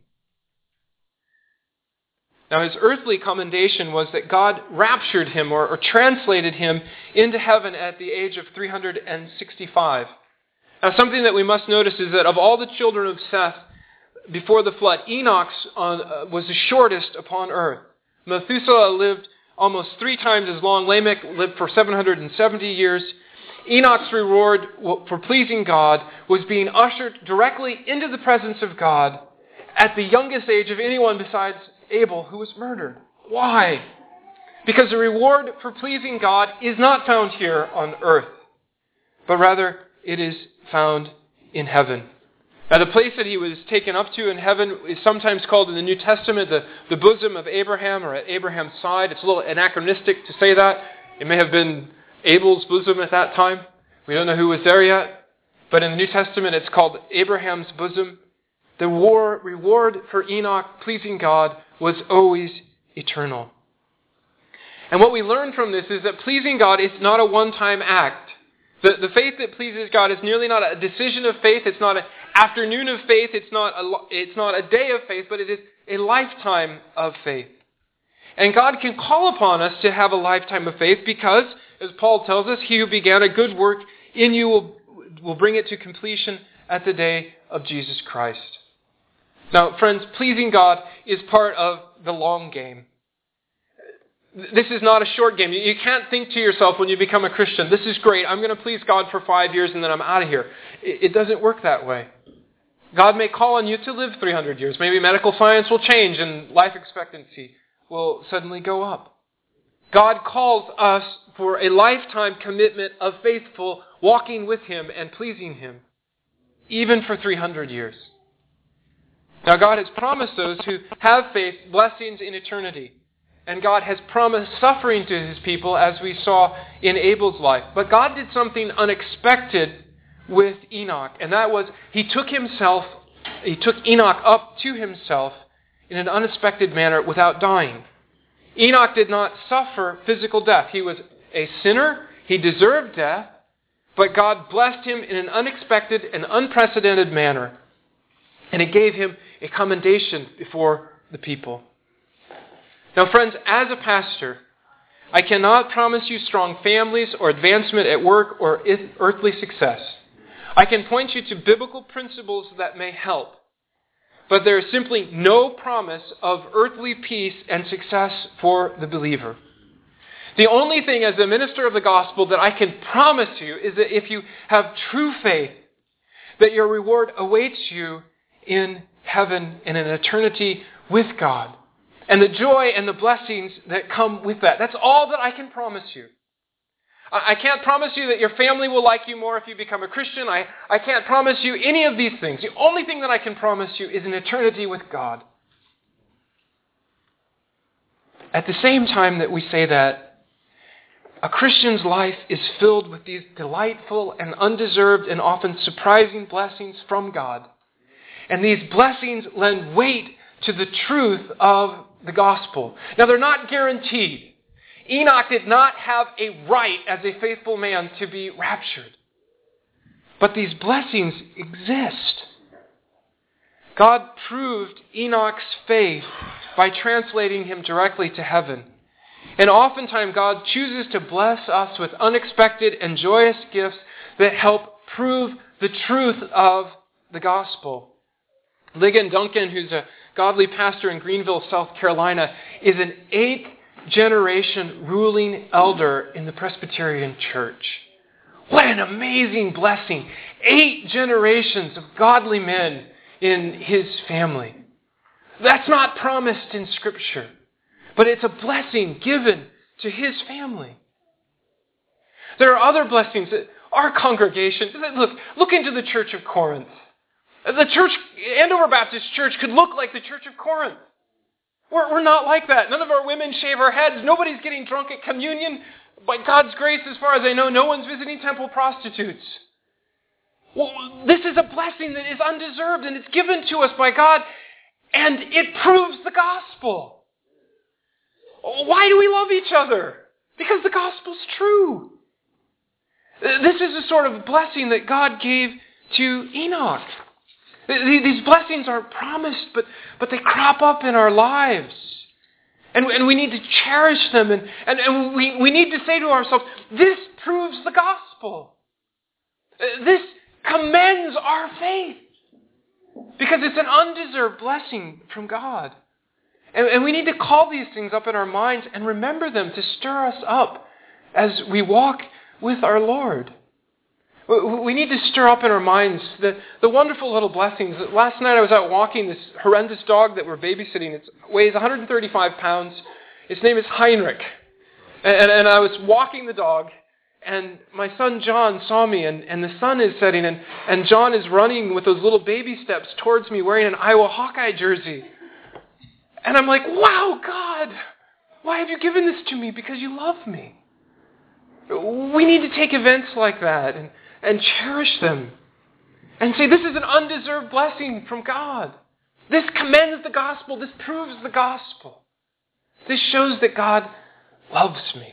Now his earthly commendation was that God raptured him, or, or translated him into heaven at the age of three hundred sixty-five. Now something that we must notice is that of all the children of Seth before the flood, Enoch uh, was the shortest upon earth. Methuselah lived almost three times as long. Lamech lived for seven hundred seventy years. Enoch's reward for pleasing God was being ushered directly into the presence of God at the youngest age of anyone besides Abel, who was murdered. Why? Because the reward for pleasing God is not found here on earth, but rather it is found in heaven. Now the place that he was taken up to in heaven is sometimes called in the New Testament the, the bosom of Abraham, or at Abraham's side. It's a little anachronistic to say that. It may have been Abel's bosom at that time. We don't know who was there yet. But in the New Testament it's called Abraham's bosom. The war, reward for Enoch pleasing God was always eternal. And what we learn from this is that pleasing God is not a one-time act. The, the faith that pleases God is nearly not a decision of faith. It's not an afternoon of faith. It's not a, it's not a day of faith, but it is a lifetime of faith. And God can call upon us to have a lifetime of faith because, as Paul tells us, He who began a good work in you will, will bring it to completion at the day of Jesus Christ. Now, friends, pleasing God is part of the long game. This is not a short game. You can't think to yourself when you become a Christian, this is great, I'm going to please God for five years and then I'm out of here. It doesn't work that way. God may call on you to live three hundred years. Maybe medical science will change and life expectancy will suddenly go up. God calls us for a lifetime commitment of faithful walking with Him and pleasing Him, even for three hundred years. Now, God has promised those who have faith blessings in eternity. And God has promised suffering to His people, as we saw in Abel's life. But God did something unexpected with Enoch, and that was He took himself, He took Enoch up to Himself in an unexpected manner without dying. Enoch did not suffer physical death. He was a sinner. He deserved death, but God blessed him in an unexpected and unprecedented manner. And it gave him a commendation before the people. Now, friends, as a pastor, I cannot promise you strong families or advancement at work or earthly success. I can point you to biblical principles that may help, but there is simply no promise of earthly peace and success for the believer. The only thing as a minister of the gospel that I can promise you is that if you have true faith, that your reward awaits you in heaven in an eternity with God. And the joy and the blessings that come with that. That's all that I can promise you. I can't promise you that your family will like you more if you become a Christian. I, I can't promise you any of these things. The only thing that I can promise you is an eternity with God. At the same time that we say that, a Christian's life is filled with these delightful and undeserved and often surprising blessings from God. And these blessings lend weight to the truth of the gospel. Now, they're not guaranteed. Enoch did not have a right as a faithful man to be raptured. But these blessings exist. God proved Enoch's faith by translating him directly to heaven. And oftentimes God chooses to bless us with unexpected and joyous gifts that help prove the truth of the gospel. Ligon Duncan, who's a godly pastor in Greenville, South Carolina, is an eighth generation ruling elder in the Presbyterian Church. What an amazing blessing. Eight generations of godly men in his family. That's not promised in Scripture, but it's a blessing given to his family. There are other blessings that our congregation, look, look into the Church of Corinth. The church, Andover Baptist Church, could look like the Church of Corinth. We're, we're not like that. None of our women shave our heads. Nobody's getting drunk at communion. By God's grace, as far as I know, no one's visiting temple prostitutes. Well, this is a blessing that is undeserved, and it's given to us by God, and it proves the gospel. Why do we love each other? Because the gospel's true. This is a sort of blessing that God gave to Enoch. These blessings aren't promised, but, but they crop up in our lives. And, and we need to cherish them. And, and, and we, we need to say to ourselves, this proves the gospel. This commends our faith. Because it's an undeserved blessing from God. And, and we need to call these things up in our minds and remember them to stir us up as we walk with our Lord. We need to stir up in our minds the, the wonderful little blessings. Last night I was out walking this horrendous dog that we're babysitting. It weighs one hundred thirty-five pounds. Its name is Heinrich. And, and I was walking the dog, and my son John saw me, and, and the sun is setting, and, and John is running with those little baby steps towards me wearing an Iowa Hawkeye jersey. And I'm like, wow, God, why have you given this to me? Because you love me. We need to take events like that and and cherish them. And say, this is an undeserved blessing from God. This commends the gospel. This proves the gospel. This shows that God loves me.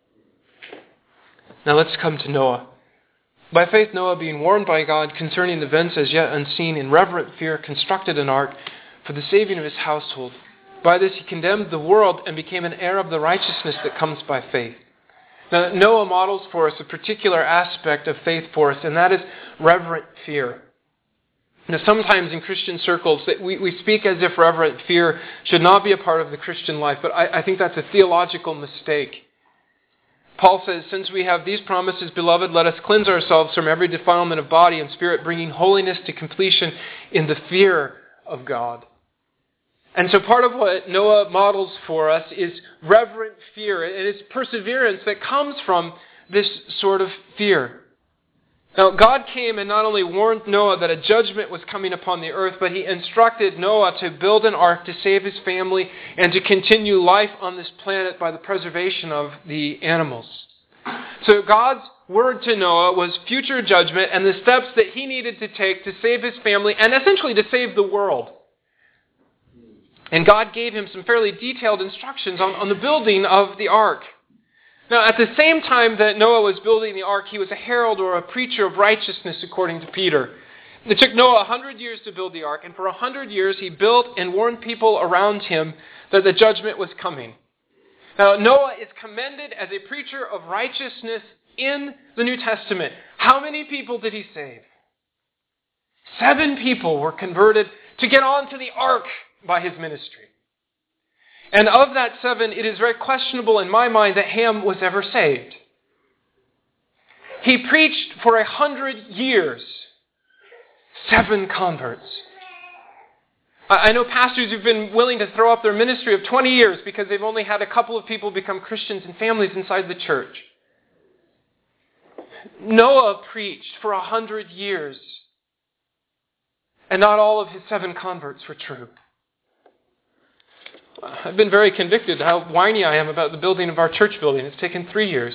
Now let's come to Noah. By faith, Noah, being warned by God concerning events as yet unseen, in reverent fear, constructed an ark for the saving of his household. By this he condemned the world and became an heir of the righteousness that comes by faith. Now, Noah models for us a particular aspect of faith for us, and that is reverent fear. Now, sometimes in Christian circles, that we, we speak as if reverent fear should not be a part of the Christian life, but I, I think that's a theological mistake. Paul says, since we have these promises, beloved, let us cleanse ourselves from every defilement of body and spirit, bringing holiness to completion in the fear of God. And so part of what Noah models for us is reverent fear, and it's perseverance that comes from this sort of fear. Now, God came and not only warned Noah that a judgment was coming upon the earth, but he instructed Noah to build an ark to save his family and to continue life on this planet by the preservation of the animals. So God's word to Noah was future judgment and the steps that he needed to take to save his family and essentially to save the world. And God gave him some fairly detailed instructions on, on the building of the ark. Now, at the same time that Noah was building the ark, he was a herald or a preacher of righteousness, according to Peter. It took Noah a hundred years to build the ark, and for a hundred years he built and warned people around him that the judgment was coming. Now, Noah is commended as a preacher of righteousness in the New Testament. How many people did he save? Seven people were converted to get onto the ark by his ministry. And of that seven, it is very questionable in my mind that Ham was ever saved. He preached for a hundred years. Seven converts. I know pastors who've been willing to throw up their ministry of twenty years because they've only had a couple of people become Christians and families inside the church. Noah preached for a hundred years. And not all of his seven converts were true. I've been very convicted how whiny I am about the building of our church building. It's taken three years.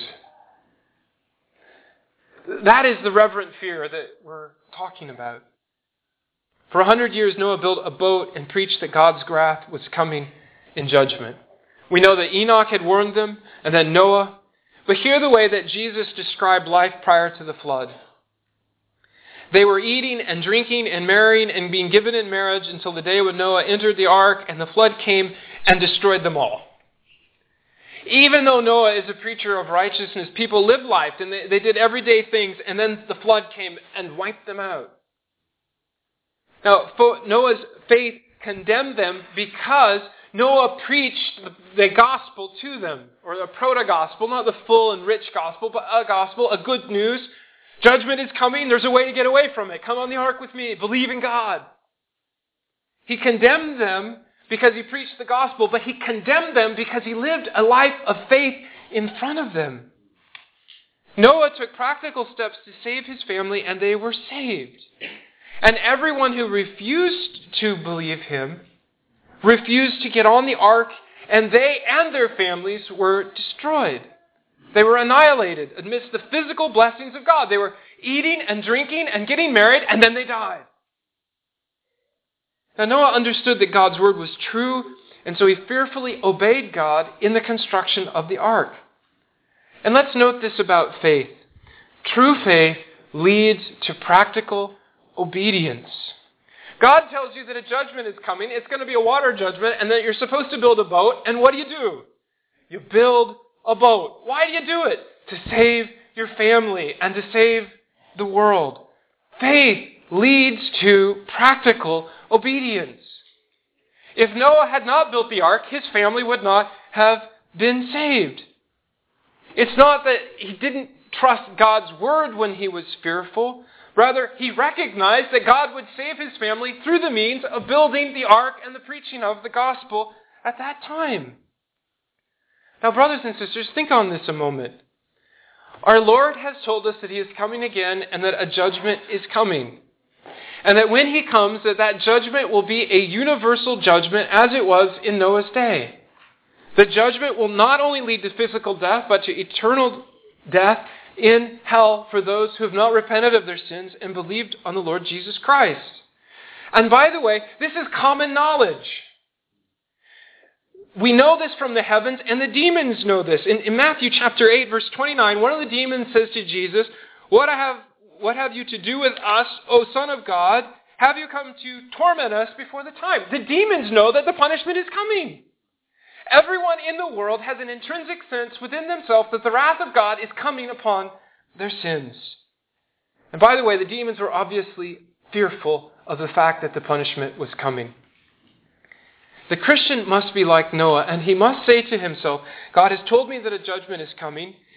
That is the reverent fear that we're talking about. For a hundred years, Noah built a boat and preached that God's wrath was coming in judgment. We know that Enoch had warned them, and then Noah. But hear the way that Jesus described life prior to the flood. They were eating and drinking and marrying and being given in marriage until the day when Noah entered the ark and the flood came and destroyed them all. Even though Noah is a preacher of righteousness, people lived life and they, they did everyday things, and then the flood came and wiped them out. Now, Noah's faith condemned them because Noah preached the gospel to them, or the proto-gospel, not the full and rich gospel, but a gospel, a good news. Judgment is coming. There's a way to get away from it. Come on the ark with me. Believe in God. He condemned them because he preached the gospel, but he condemned them because he lived a life of faith in front of them. Noah took practical steps to save his family, and they were saved. And everyone who refused to believe him refused to get on the ark, and they and their families were destroyed. They were annihilated amidst the physical blessings of God. They were eating and drinking and getting married, and then they died. Now Noah understood that God's word was true, and so he fearfully obeyed God in the construction of the ark. And let's note this about faith. True faith leads to practical obedience. God tells you that a judgment is coming. It's going to be a water judgment, and that you're supposed to build a boat. And what do you do? You build a boat. Why do you do it? To save your family and to save the world. Faith leads to practical obedience. If Noah had not built the ark, his family would not have been saved. It's not that he didn't trust God's word when he was fearful. Rather, he recognized that God would save his family through the means of building the ark and the preaching of the gospel at that time. Now, brothers and sisters, think on this a moment. Our Lord has told us that he is coming again and that a judgment is coming. And that when he comes, that that judgment will be a universal judgment as it was in Noah's day. The judgment will not only lead to physical death, but to eternal death in hell for those who have not repented of their sins and believed on the Lord Jesus Christ. And by the way, this is common knowledge. We know this from the heavens, and the demons know this. In, in Matthew chapter eight, verse twenty-nine, one of the demons says to Jesus, What have, what have you to do with us, O Son of God? Have you come to torment us before the time? The demons know that the punishment is coming. Everyone in the world has an intrinsic sense within themselves that the wrath of God is coming upon their sins. And by the way, the demons were obviously fearful of the fact that the punishment was coming. The Christian must be like Noah, and he must say to himself, God has told me that a judgment is coming.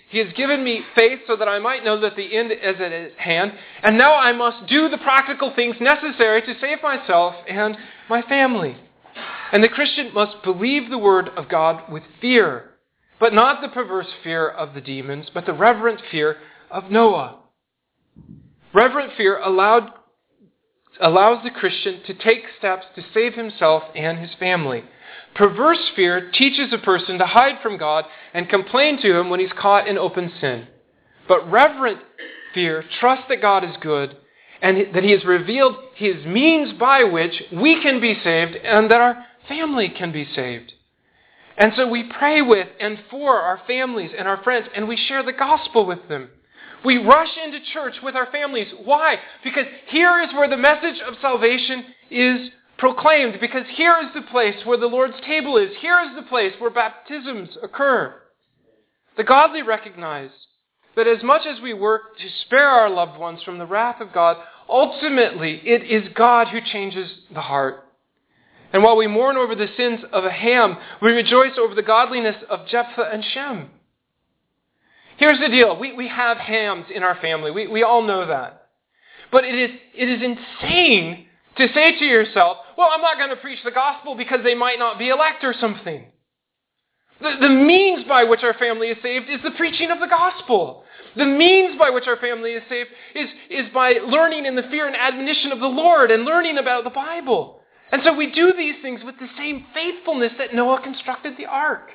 He has given me faith so that I might know that the end is at his hand. And now I must do the practical things necessary to save myself and my family. And the Christian must believe the word of God with fear, but not the perverse fear of the demons, but the reverent fear of Noah. Reverent fear allowed, allows the Christian to take steps to save himself and his family. Perverse fear teaches a person to hide from God and complain to him when he's caught in open sin. But reverent fear trusts that God is good and that he has revealed his means by which we can be saved and that our family can be saved. And so we pray with and for our families and our friends, and we share the gospel with them. We rush into church with our families. Why? Because here is where the message of salvation is proclaimed, because here is the place where the Lord's table is. Here is the place where baptisms occur. The godly recognize that as much as we work to spare our loved ones from the wrath of God, ultimately it is God who changes the heart. And while we mourn over the sins of Ham, we rejoice over the godliness of Jephthah and Shem. Here's the deal. We, we have Hams in our family. We, we all know that. But it is, it is insane to say to yourself, well, I'm not going to preach the gospel because they might not be elect or something. The, the means by which our family is saved is the preaching of the gospel. The means by which our family is saved is, is by learning in the fear and admonition of the Lord and learning about the Bible. And so we do these things with the same faithfulness that Noah constructed the ark.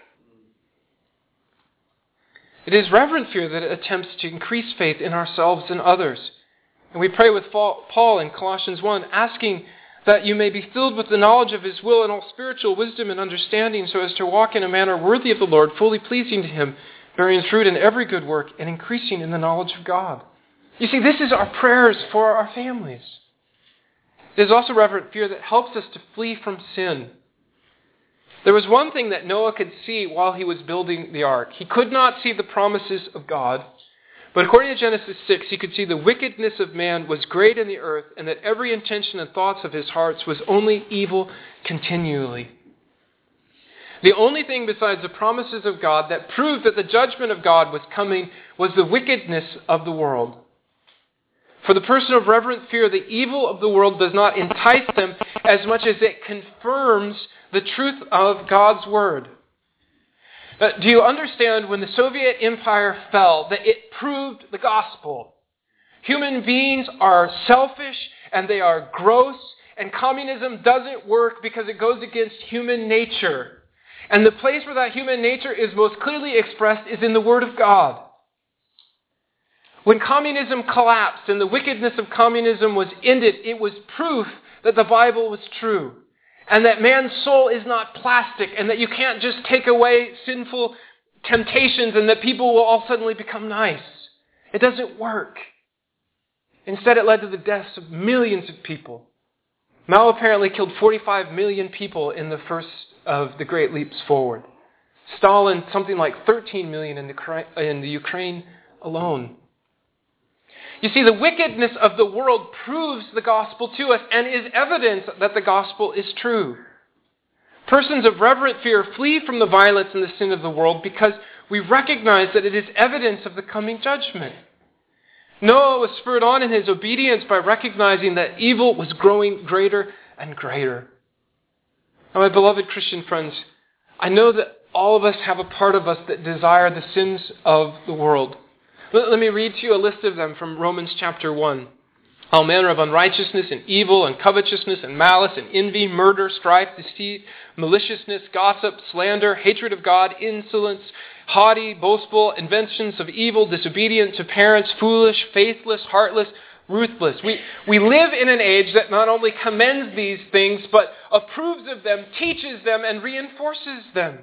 It is reverent fear that attempts to increase faith in ourselves and others. And we pray with Paul in Colossians one, asking that you may be filled with the knowledge of his will and all spiritual wisdom and understanding, so as to walk in a manner worthy of the Lord, fully pleasing to him, bearing fruit in every good work and increasing in the knowledge of God. You see, this is our prayers for our families. It is also reverent fear that helps us to flee from sin. There was one thing that Noah could see while he was building the ark. He could not see the promises of God, but according to Genesis six, he could see the wickedness of man was great in the earth, and that every intention and thoughts of his hearts was only evil continually. The only thing besides the promises of God that proved that the judgment of God was coming was the wickedness of the world. For the person of reverent fear, the evil of the world does not entice them as much as it confirms the truth of God's word. Uh, do you understand when the Soviet Empire fell that it proved the gospel? Human beings are selfish and they are gross, and communism doesn't work because it goes against human nature. And the place where that human nature is most clearly expressed is in the Word of God. When communism collapsed and the wickedness of communism was ended, it was proof that the Bible was true. And that man's soul is not plastic, and that you can't just take away sinful temptations and that people will all suddenly become nice. It doesn't work. Instead, it led to the deaths of millions of people. Mao apparently killed forty-five million people in the first of the Great Leaps Forward. Stalin, something like thirteen million in the, in the Ukraine alone. You see, the wickedness of the world proves the gospel to us and is evidence that the gospel is true. Persons of reverent fear flee from the violence and the sin of the world because we recognize that it is evidence of the coming judgment. Noah was spurred on in his obedience by recognizing that evil was growing greater and greater. Now, my beloved Christian friends, I know that all of us have a part of us that desire the sins of the world. Let me read to you a list of them from Romans chapter one. All manner of unrighteousness and evil and covetousness and malice and envy, murder, strife, deceit, maliciousness, gossip, slander, hatred of God, insolence, haughty, boastful, inventions of evil, disobedient to parents, foolish, faithless, heartless, ruthless. We, we live in an age that not only commends these things, but approves of them, teaches them, and reinforces them.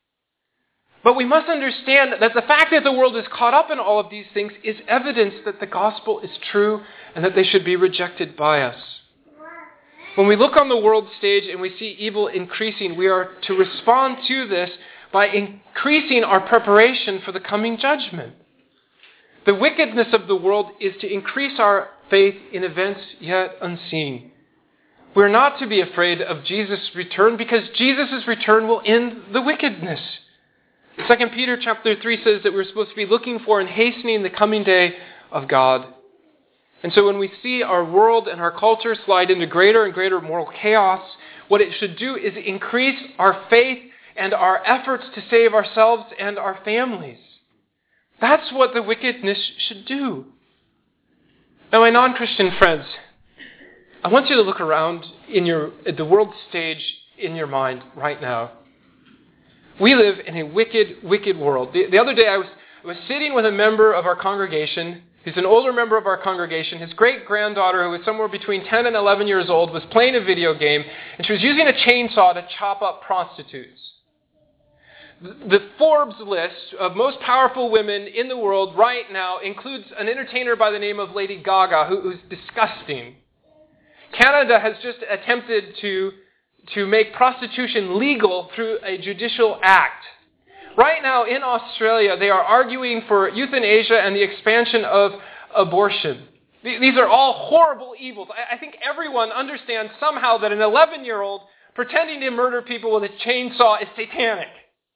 But we must understand that the fact that the world is caught up in all of these things is evidence that the gospel is true and that they should be rejected by us. When we look on the world stage and we see evil increasing, we are to respond to this by increasing our preparation for the coming judgment. The wickedness of the world is to increase our faith in events yet unseen. We're not to be afraid of Jesus' return because Jesus' return will end the wickedness. Second Peter chapter three says that we're supposed to be looking for and hastening the coming day of God. And so when we see our world and our culture slide into greater and greater moral chaos, what it should do is increase our faith and our efforts to save ourselves and our families. That's what the wickedness should do. Now, my non-Christian friends, I want you to look around in your at the world stage in your mind right now. We live in a wicked, wicked world. The, the other day I was, I was sitting with a member of our congregation. He's an older member of our congregation. His great-granddaughter, who was somewhere between ten and eleven years old, was playing a video game, and she was using a chainsaw to chop up prostitutes. The Forbes list of most powerful women in the world right now includes an entertainer by the name of Lady Gaga, who, who's disgusting. Canada has just attempted to, to make prostitution legal through a judicial act. Right now in Australia, they are arguing for euthanasia and the expansion of abortion. These are all horrible evils. I think everyone understands somehow that an eleven-year-old pretending to murder people with a chainsaw is satanic.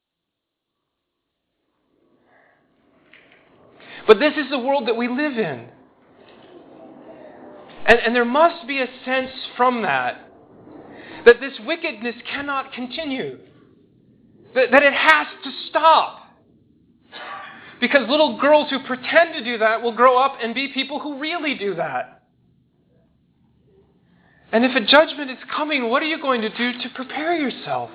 But this is the world that we live in. And, and there must be a sense from that that this wickedness cannot continue. That, that it has to stop. Because little girls who pretend to do that will grow up and be people who really do that. And if a judgment is coming, what are you going to do to prepare yourself?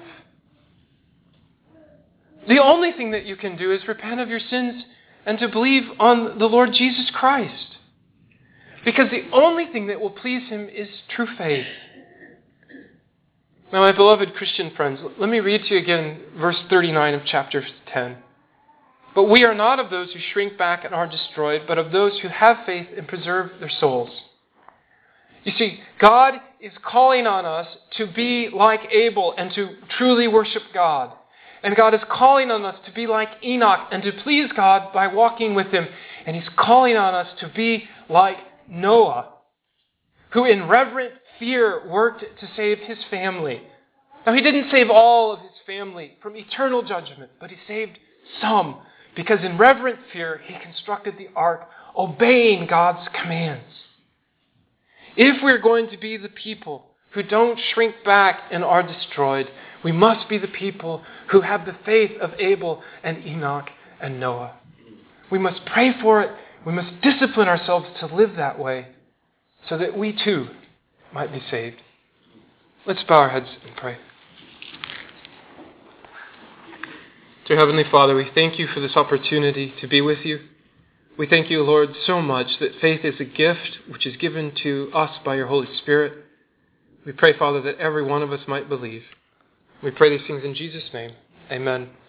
The only thing that you can do is repent of your sins and to believe on the Lord Jesus Christ. Because the only thing that will please Him is true faith. Now, my beloved Christian friends, let me read to you again verse thirty-nine of chapter ten. But we are not of those who shrink back and are destroyed, but of those who have faith and preserve their souls. You see, God is calling on us to be like Abel and to truly worship God. And God is calling on us to be like Enoch and to please God by walking with Him. And He's calling on us to be like Noah, who in reverent fear worked to save his family. Now, he didn't save all of his family from eternal judgment, but he saved some, because in reverent fear he constructed the ark, obeying God's commands. If we're going to be the people who don't shrink back and are destroyed, we must be the people who have the faith of Abel and Enoch and Noah. We must pray for it. We must discipline ourselves to live that way so that we too might be saved. Let's bow our heads and pray. Dear Heavenly Father, we thank you for this opportunity to be with you. We thank you, Lord, so much that faith is a gift which is given to us by your Holy Spirit. We pray, Father, that every one of us might believe. We pray these things in Jesus' name. Amen.